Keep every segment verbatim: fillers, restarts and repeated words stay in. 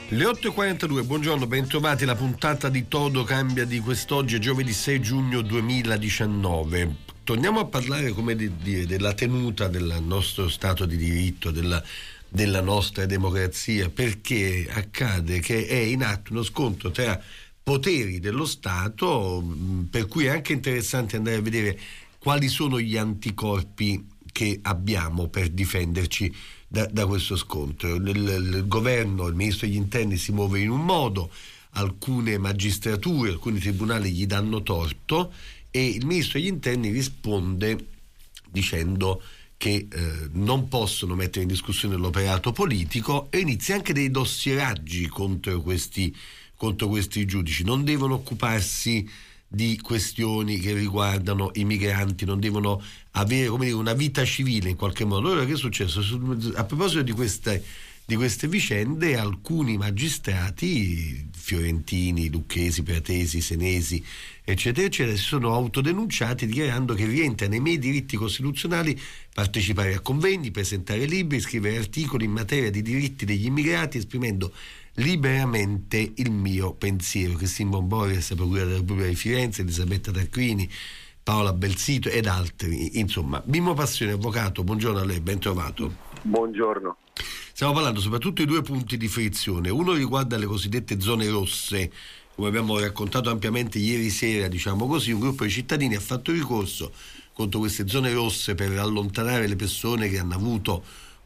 Le otto e quarantadue, buongiorno, bentrovati. La puntata di Todo cambia di quest'oggi è giovedì sei giugno duemiladiciannove. Torniamo a parlare, come dire, della tenuta del nostro Stato di diritto, della, della nostra democrazia, perché accade che è in atto uno scontro tra poteri dello Stato, per cui è anche interessante andare a vedere quali sono gli anticorpi che abbiamo per difenderci Da, da questo scontro. Il, il governo, il ministro degli interni si muove in un modo, alcune magistrature, alcuni tribunali gli danno torto e il ministro degli interni risponde dicendo che eh, non possono mettere in discussione l'operato politico e inizia anche dei dossieraggi contro questi, contro questi giudici. Non devono occuparsi di questioni che riguardano i migranti, non devono avere, come dire, una vita civile in qualche modo. Allora che è successo? A proposito di queste, di queste vicende, alcuni magistrati fiorentini, lucchesi, pratesi, senesi, eccetera eccetera, si sono autodenunciati dichiarando che rientra nei miei diritti costituzionali partecipare a convegni, presentare libri, scrivere articoli in materia di diritti degli immigrati, esprimendo liberamente il mio pensiero. Cristina Bombores, procura della Repubblica di Firenze, Elisabetta Tarquini, Paola Belsito ed altri. Insomma, Mimmo Passione, avvocato, buongiorno a lei, ben trovato. Buongiorno. Stiamo parlando soprattutto di due punti di frizione. Uno riguarda le cosiddette zone rosse. Come abbiamo raccontato ampiamente ieri sera, diciamo così, un gruppo di cittadini ha fatto ricorso contro queste zone rosse per allontanare le persone che hanno avuto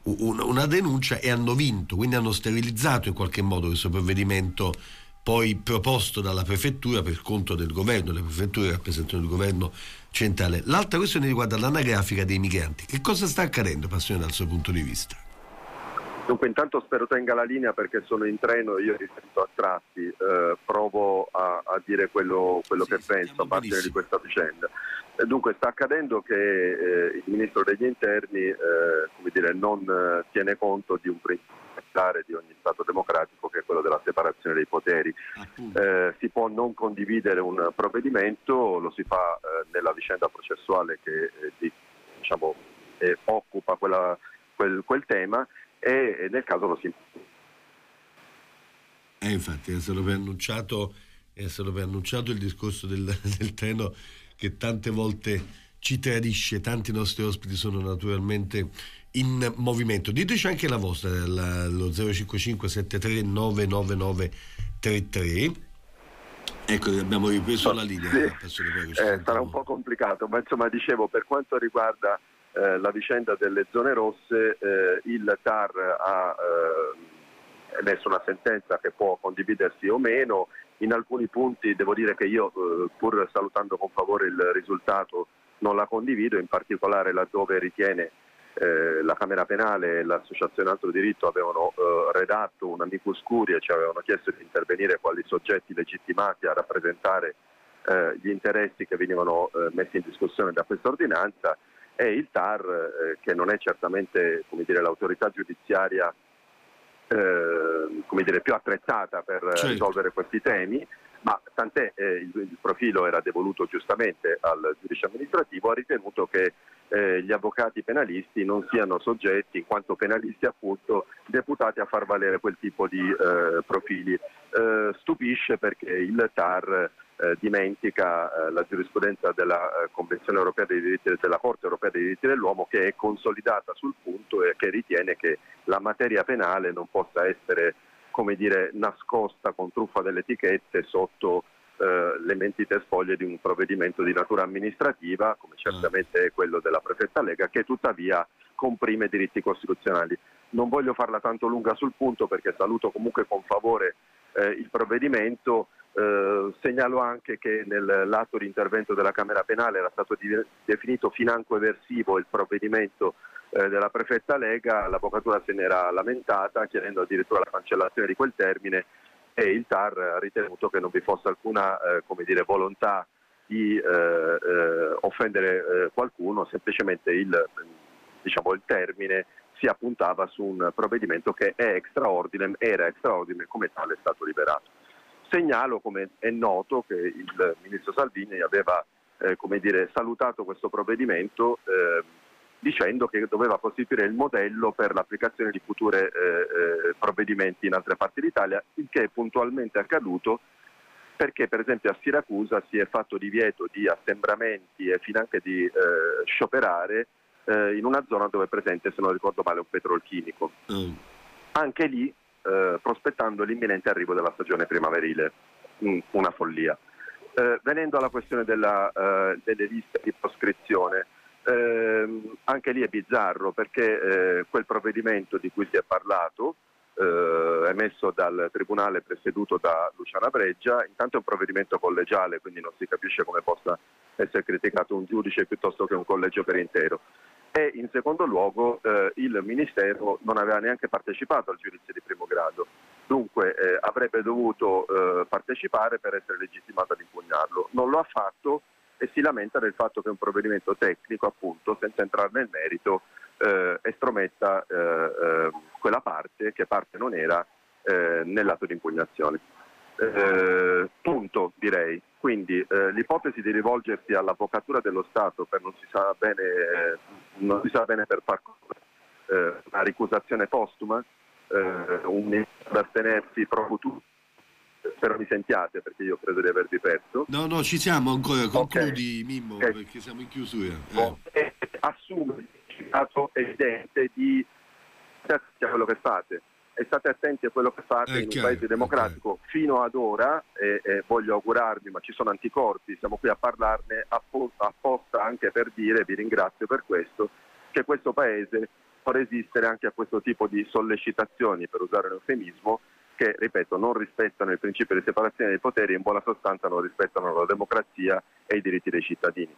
una denuncia e hanno vinto, quindi hanno sterilizzato in qualche modo questo provvedimento poi proposto dalla prefettura per conto del governo. Le prefetture rappresentano il governo centrale. L'altra questione riguarda l'anagrafica dei migranti. Che cosa sta accadendo, Passione, dal suo punto di vista? Dunque, intanto spero tenga la linea perché sono in treno, io mi sento a tratti, eh, provo a, a dire quello, quello sì, che penso a parte di questa vicenda. Eh, dunque sta accadendo che eh, il ministro degli interni eh, come dire, non eh, tiene conto di un principio di ogni Stato democratico, che è quello della separazione dei poteri. Eh, si può non condividere un provvedimento, lo si fa eh, nella vicenda processuale che eh, di, diciamo, eh, occupa quella, quel, quel tema, e nel caso lo si eh infatti è stato preannunciato è stato preannunciato il discorso del, del treno che tante volte ci tradisce. Tanti nostri ospiti sono naturalmente in movimento. Diteci anche la vostra, la, lo zero cinque cinque sette tre nove nove nove tre tre. Ecco, abbiamo ripreso la linea. Sì. Eh, sarà un po' complicato, ma insomma dicevo, per quanto riguarda Eh, la vicenda delle zone rosse, eh, il T A R ha eh, emesso una sentenza che può condividersi o meno. In alcuni punti devo dire che io, eh, pur salutando con favore il risultato, non la condivido, in particolare laddove ritiene eh, la Camera Penale e l'Associazione Altro Diritto avevano eh, redatto un amicus curiae, ci avevano chiesto di intervenire quali soggetti legittimati a rappresentare eh, gli interessi che venivano eh, messi in discussione da questa ordinanza. E il T A R, eh, che non è certamente, come dire, l'autorità giudiziaria eh, come dire, più attrezzata per certo. risolvere questi temi, ma tant'è eh, il, il profilo era devoluto giustamente al giudice amministrativo, ha ritenuto che eh, gli avvocati penalisti non siano soggetti, in quanto penalisti appunto, deputati a far valere quel tipo di eh, profili. Eh, stupisce perché il T A R Eh, dimentica eh, la giurisprudenza della eh, Convenzione Europea dei diritti della Corte Europea dei diritti dell'uomo, che è consolidata sul punto e che ritiene che la materia penale non possa essere, come dire, nascosta con truffa delle etichette sotto eh, le mentite spoglie di un provvedimento di natura amministrativa, come certamente è quello della prefetta Lega, che tuttavia comprime diritti costituzionali. Non voglio farla tanto lunga sul punto perché saluto comunque con favore eh, il provvedimento. Eh, segnalo anche che nell'atto di intervento della Camera Penale era stato di, definito financo eversivo il provvedimento eh, della prefetta Lega. L'avvocatura se n'era lamentata chiedendo addirittura la cancellazione di quel termine, e il T A R ha ritenuto che non vi fosse alcuna eh, come dire, volontà di eh, eh, offendere eh, qualcuno, semplicemente il, diciamo, il termine si appuntava su un provvedimento che è extra ordinem, era extra ordinem, come tale è stato liberato. Segnalo, come è noto, che il ministro Salvini aveva eh, come dire, salutato questo provvedimento eh, dicendo che doveva costituire il modello per l'applicazione di futuri eh, eh, provvedimenti in altre parti d'Italia, il che è puntualmente accaduto perché per esempio a Siracusa si è fatto divieto di assembramenti e finanche di eh, scioperare eh, in una zona dove è presente, se non ricordo male, un petrolchimico. Mm. Anche lì eh, prospettando l'imminente arrivo della stagione primaverile, mm, una follia. Eh, venendo alla questione della, eh, delle liste di proscrizione, eh, anche lì è bizzarro perché eh, quel provvedimento di cui si è parlato, eh, emesso dal tribunale presieduto da Luciana Breggia, intanto è un provvedimento collegiale, quindi non si capisce come possa essere criticato un giudice piuttosto che un collegio per intero. E in secondo luogo eh, il Ministero non aveva neanche partecipato al giudizio di primo grado, dunque eh, avrebbe dovuto eh, partecipare per essere legittimato ad impugnarlo. Non lo ha fatto e si lamenta del fatto che un provvedimento tecnico, appunto, senza entrare nel merito, eh, estrometta eh, eh, quella parte, che parte non era, eh, nell'atto di impugnazione. Eh, punto, direi. Quindi eh, l'ipotesi di rivolgersi all'avvocatura dello Stato per non si sa bene, eh, non si sa bene per far eh, una ricusazione postuma, eh, un astenersi pro futuro. Spero mi sentiate perché io credo di avervi perso. No, no, ci siamo ancora, concludi okay. Mimmo, okay. perché siamo in chiusura. Eh. Assume il significato evidente di quello che fate. E state attenti a quello che fate è in chiaro, un paese democratico. Fino ad ora, e, e voglio augurarmi, ma ci sono anticorpi, siamo qui a parlarne apposta, apposta anche per dire, vi ringrazio per questo, che questo paese può resistere anche a questo tipo di sollecitazioni, per usare un eufemismo, che, ripeto, non rispettano il principio di separazione dei poteri e in buona sostanza non rispettano la democrazia e i diritti dei cittadini.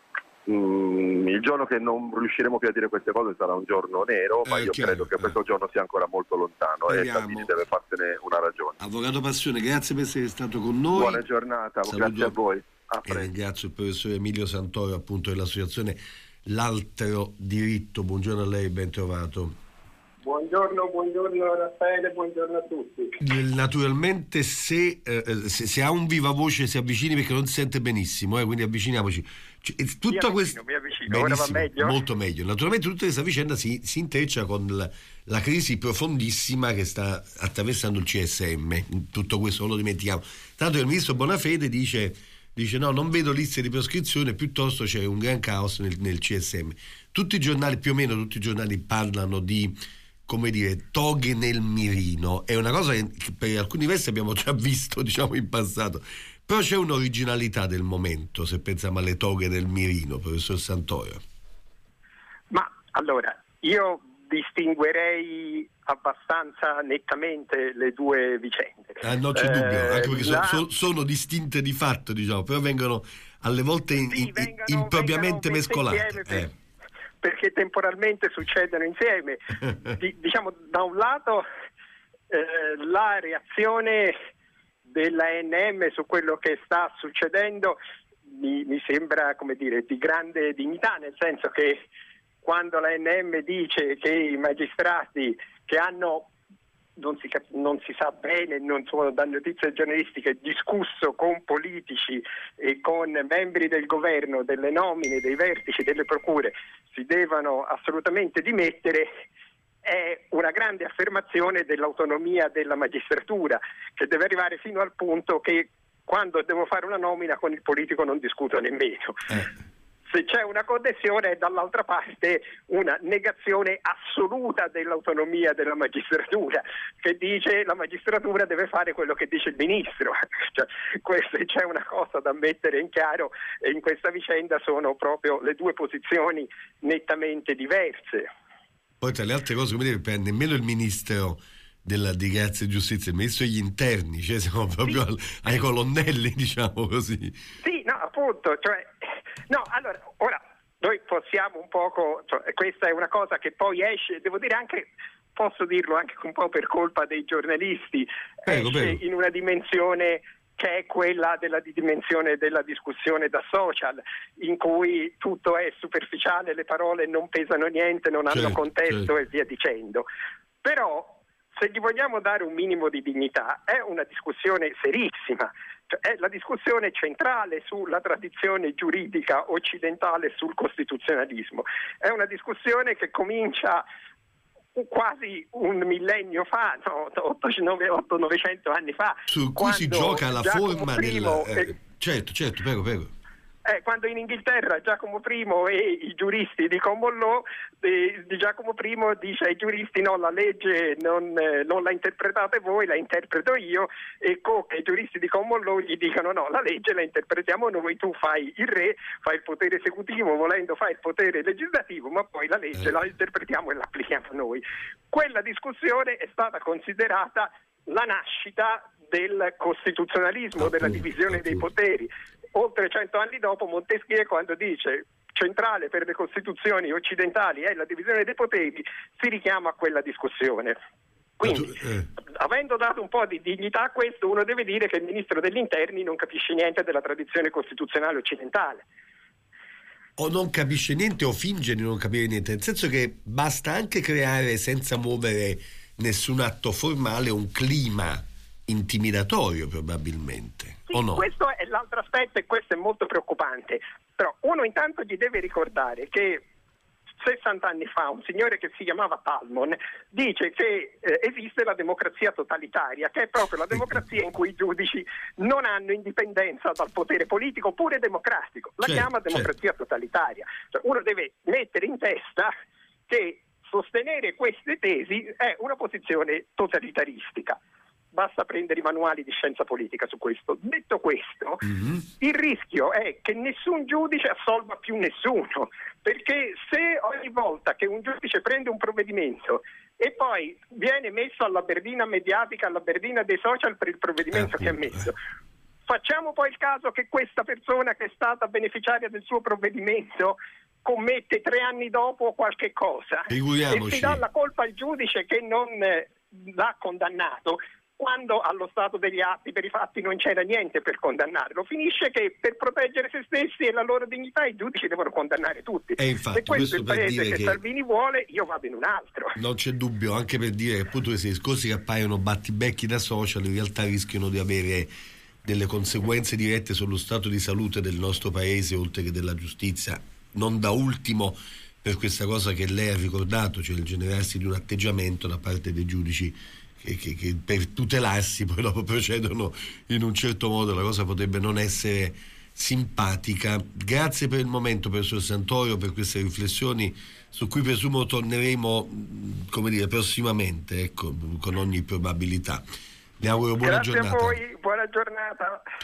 Mm, il giorno che non riusciremo più a dire queste cose sarà un giorno nero, ma eh, io chiaro, credo che eh. questo giorno sia ancora molto lontano. Speriamo. E Salvini deve farsene una ragione. Avvocato Passione, grazie per essere stato con noi. Buona giornata, Saluto grazie a voi. A e ringrazio il professore Emilio Santoro, appunto, dell'associazione L'Altro Diritto. Buongiorno a lei, ben trovato. Buongiorno, buongiorno Raffaele, buongiorno a tutti. Naturalmente se, eh, se, se ha un viva voce si avvicini perché non si sente benissimo, eh, quindi avviciniamoci. Cioè, tutta mi avvicino, questa... mi avvicino. Ora va meglio? Molto meglio. Naturalmente tutta questa vicenda si, si intreccia con la, la crisi profondissima che sta attraversando il C S M. Tutto questo non lo dimentichiamo. Tanto il ministro Bonafede dice, dice no, non vedo liste di proscrizione, piuttosto c'è un gran caos nel, nel C S M. Tutti i giornali, più o meno tutti i giornali parlano di, come dire, toghe nel mirino. È una cosa che per alcuni versi abbiamo già visto, diciamo, in passato, però c'è un'originalità del momento se pensiamo alle toghe nel mirino, professor Santoro. Ma allora, io distinguerei abbastanza nettamente le due vicende. Ah, non c'è eh, dubbio, anche perché la... sono, sono distinte di fatto, diciamo, però vengono alle volte in, sì, in, vengono, impropriamente vengono mescolate. Per... Eh. Perché temporalmente succedono insieme. Di, diciamo, da un lato eh, la reazione della A N M su quello che sta succedendo mi, mi sembra, come dire, di grande dignità, nel senso che quando la A N M dice che i magistrati che hanno, non si, non si sa bene, non sono da notizie giornalistiche, discusso con politici e con membri del governo delle nomine dei vertici delle procure, si devono assolutamente dimettere, è una grande affermazione dell'autonomia della magistratura, che deve arrivare fino al punto che quando devo fare una nomina con il politico non discuto nemmeno. Eh. Se c'è una connessione è dall'altra parte una negazione assoluta dell'autonomia della magistratura, che dice la magistratura deve fare quello che dice il ministro. Cioè, questo, c'è una cosa da mettere in chiaro, e in questa vicenda sono proprio le due posizioni nettamente diverse. Poi tra le altre cose, come dire, per nemmeno il ministro della di Grazia e Giustizia, il ministro degli interni, cioè siamo proprio sì. al, ai colonnelli, diciamo così. Sì, no, appunto, cioè no, allora, ora noi possiamo un poco, cioè, questa è una cosa che poi esce, devo dire anche, posso dirlo anche un po' per colpa dei giornalisti, prego, esce prego. in una dimensione che è quella della dimensione della discussione da social, in cui tutto è superficiale, le parole non pesano niente, non hanno certo, contesto certo. e via dicendo. Però se gli vogliamo dare un minimo di dignità, è una discussione serissima, cioè, è la discussione centrale sulla tradizione giuridica occidentale sul costituzionalismo. È una discussione che comincia quasi un millennio fa, no, ottocento novecento anni fa, su cui si gioca la Giacomo forma I, del eh, eh, certo, certo, prego, prego. Eh, quando in Inghilterra Giacomo I e i giuristi di Common Law eh, di Giacomo I dice ai giuristi: no, la legge non, eh, non la interpretate voi, la interpreto io, e Coke e i giuristi di Common Law gli dicono: no, la legge la interpretiamo noi, tu fai il re, fai il potere esecutivo, volendo fai il potere legislativo, ma poi la legge eh. la interpretiamo e la applichiamo noi. Quella discussione è stata considerata la nascita del costituzionalismo, appunto, della divisione appunto. dei poteri. Oltre cento anni dopo, Montesquieu, quando dice centrale per le costituzioni occidentali è la divisione dei poteri, si richiama a quella discussione. Quindi, eh. avendo dato un po' di dignità a questo, uno deve dire che il ministro degli interni non capisce niente della tradizione costituzionale occidentale. O non capisce niente o finge di non capire niente, nel senso che basta anche creare, senza muovere nessun atto formale, un clima intimidatorio probabilmente, sì, o no? Questo è l'altro aspetto e questo è molto preoccupante. Però uno intanto gli deve ricordare che sessanta anni fa un signore che si chiamava Talmon dice che eh, esiste la democrazia totalitaria, che è proprio la democrazia in cui i giudici non hanno indipendenza dal potere politico pure democratico. La certo, chiama democrazia certo. totalitaria. Cioè, uno deve mettere in testa che sostenere queste tesi è una posizione totalitaristica. Basta prendere i manuali di scienza politica su questo. Detto questo, mm-hmm. il rischio è che nessun giudice assolva più nessuno, perché se ogni volta che un giudice prende un provvedimento e poi viene messo alla berlina mediatica, alla berlina dei social per il provvedimento eh, che ha messo, facciamo poi il caso che questa persona che è stata beneficiaria del suo provvedimento commette tre anni dopo qualche cosa e si dà la colpa al giudice che non eh, l'ha condannato, quando allo stato degli atti per i fatti non c'era niente per condannarlo. Finisce che per proteggere se stessi e la loro dignità i giudici devono condannare tutti. E infatti, se questo, questo è il paese che, che Salvini vuole, io vado in un altro. Non c'è dubbio, anche per dire che appunto questi discorsi che appaiono battibecchi da social in realtà rischiano di avere delle conseguenze dirette sullo stato di salute del nostro paese, oltre che della giustizia. Non da ultimo per questa cosa che lei ha ricordato, cioè il generarsi di un atteggiamento da parte dei giudici che, che, che per tutelarsi poi dopo procedono in un certo modo. La cosa potrebbe non essere simpatica. Grazie per il momento, professor Santoro, per queste riflessioni su cui presumo torneremo, come dire, prossimamente, ecco, con ogni probabilità. Le auguro buona Grazie giornata. Grazie a voi, buona giornata.